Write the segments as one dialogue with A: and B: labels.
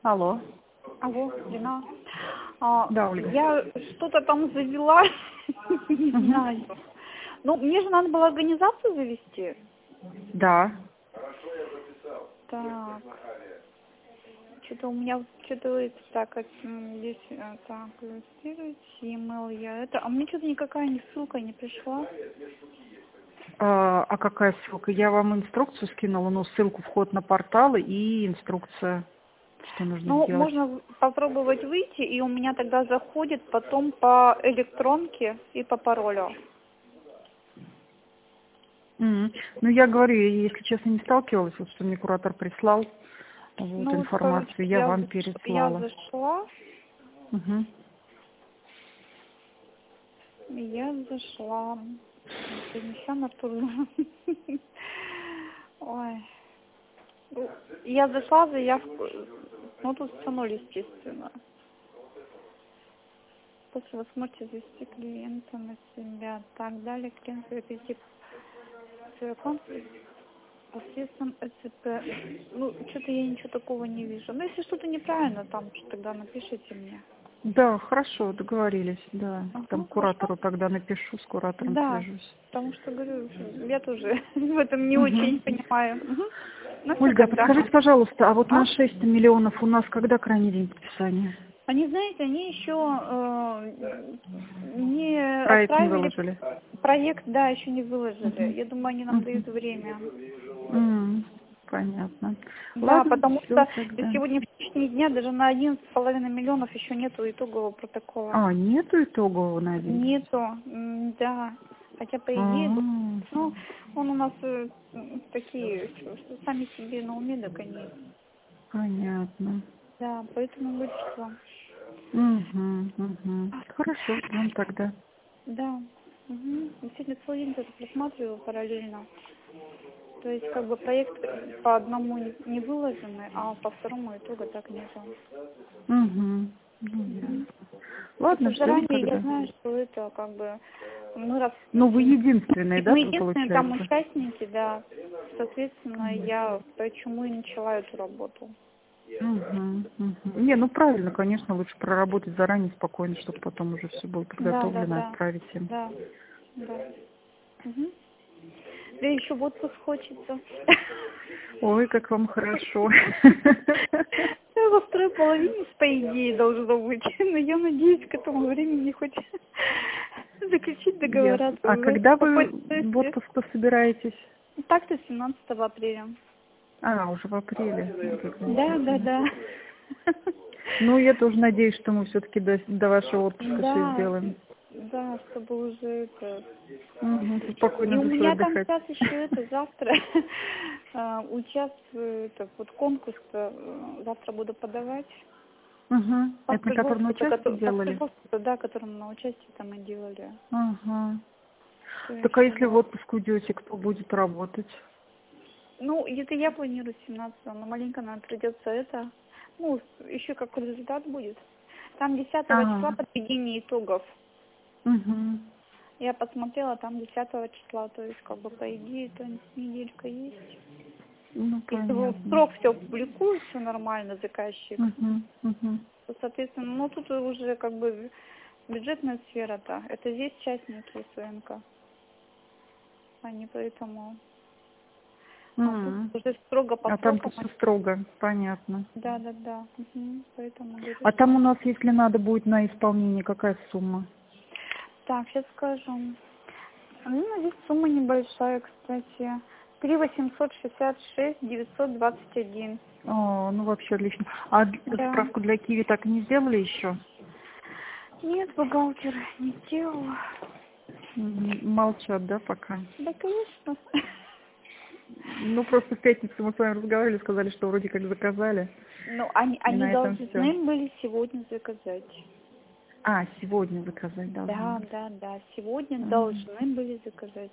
A: Алло.
B: Алло, Лена.
A: Да, Ольга.
B: Я что-то там завела, не знаю. Ну, мне же надо было организацию завести.
A: Да.
B: Так. Что-то у меня что-то так, здесь так, регистрируйте, email я это. А мне что-то никакая ссылка не пришла.
A: А какая ссылка? Я вам инструкцию скинула, ну, ссылку вход на порталы и инструкция, что нужно
B: Ну,
A: сделать.
B: можно попробовать выйти, и у меня тогда заходит потом по электронке и по паролю.
A: Ну, я говорю, я, если честно, не сталкивалась, вот что мне куратор прислал вот,
B: Ну,
A: информацию,
B: короче,
A: я вам
B: я
A: переслала.
B: зашла.
A: Угу.
B: Я зашла. Перенесем Артур. Ой. Я зашла, заявку. Ну, тут все ноль, естественно. После вы сможете завести клиента на себя. Так, далее клиент перейти в свой аккаунт посредством СЦП. Ну, что-то я ничего такого не вижу. Ну, если что-то неправильно, там тогда напишите мне.
A: Да, хорошо, договорились, да.
B: Ага,
A: Там куратору тогда напишу, с куратором
B: да,
A: свяжусь.
B: потому что, говорю, я тоже в этом не
A: Угу.
B: очень понимаю. Угу. Ну, все
A: Ольга,
B: тогда.
A: подскажите, пожалуйста, а вот
B: А?
A: на 6 миллионов у нас когда крайний день подписания?
B: Они, знаете, они еще не
A: Проект не
B: отправили
A: выложили.
B: проект, да, еще не выложили.
A: Угу.
B: Я думаю, они нам
A: Угу.
B: дают время.
A: Понятно.
B: Да,
A: Ладно,
B: потому
A: все
B: что
A: тогда.
B: сегодня в течение дня даже на 11,5 миллионов еще нету итогового протокола.
A: А, нету итогового на 11?
B: Нету, да. Хотя, по идее, ну, он у нас такие, что сами себе на уме, так они.
A: Понятно.
B: Да, поэтому говорю, что...
A: Хорошо, ждем тогда.
B: Да. Угу. Сегодня целый день тоже просматриваю параллельно. То есть, как бы, проект по одному не выложенный, а по второму итогу так нету.
A: Ясно. Ладно,
B: Просто
A: ждем
B: заранее я
A: тогда.
B: знаю, что это, как бы, мы раз...
A: Ну, вы единственные, да,
B: Мы единственные там
A: получается?
B: участники, да. Соответственно, я почему и начала эту работу.
A: Не, ну правильно, конечно, лучше проработать заранее спокойно, чтобы потом уже все было
B: Да, да,
A: подготовлено,
B: да.
A: отправить им.
B: Да, да. Угу. Да еще в отпуск хочется.
A: Ой, как вам хорошо.
B: Во второй половине, по идее, должно быть. Но я надеюсь, к этому времени хоть заключить договора.
A: А когда вы в отпуск собираетесь?
B: Так-то 17 апреля.
A: А, уже в апреле.
B: Да, да, да.
A: Ну, я тоже надеюсь, что мы все-таки до вашего отпуска все
B: Да,
A: сделаем.
B: да, чтобы уже это... И
A: Спокойно
B: у
A: душой
B: меня там
A: отдыхать.
B: сейчас еще это завтра участвую, это вот конкурс завтра буду подавать.
A: Это на котором участие делали?
B: Да, которым на участие там и делали.
A: Так а если в отпуск уйдете, кто будет работать?
B: Ну, это я планирую 17-го, но маленько нам придется это. Ну, еще какой результат будет. Там 10 числа подведение итогов. Я посмотрела, там 10 числа, то есть, как бы, по идее, то неделька есть.
A: Ну,
B: если в
A: понятно.
B: срок все публикует, все нормально, заказчик, то, соответственно, ну, тут уже, как бы, бюджетная сфера-то. Это здесь частники СВНК. Они поэтому... тут уже строго по
A: там
B: срокам.
A: все строго, понятно.
B: Да, да, да. Поэтому говорю,
A: А там у нас, если надо будет на исполнение, какая сумма?
B: Так, сейчас скажу. Ну, здесь сумма небольшая, кстати. 3 866 921.
A: Ну вообще отлично. А
B: Да.
A: справку для Киви так и не сделали еще?
B: Нет, бухгалтер не сделал.
A: Молчат, да, пока?
B: Да, конечно.
A: Ну, просто в пятницу мы с вами разговаривали, сказали, что вроде как заказали.
B: Ну,
A: И
B: они
A: на этом все.
B: должны были сегодня заказать.
A: А, сегодня заказать должны.
B: Да, да, да. Сегодня должны были заказать.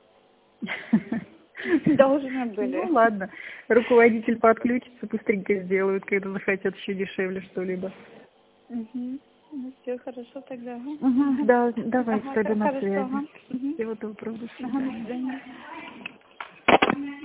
B: Должны были.
A: Ну, ладно. Руководитель подключится, быстренько сделают, когда захотят еще дешевле что-либо.
B: Ну, все хорошо тогда.
A: Да, давайте тогда на
B: Хорошо,
A: связи.
B: ага.
A: Всего доброго, до
B: Ага, до
A: свидания.
B: свидания.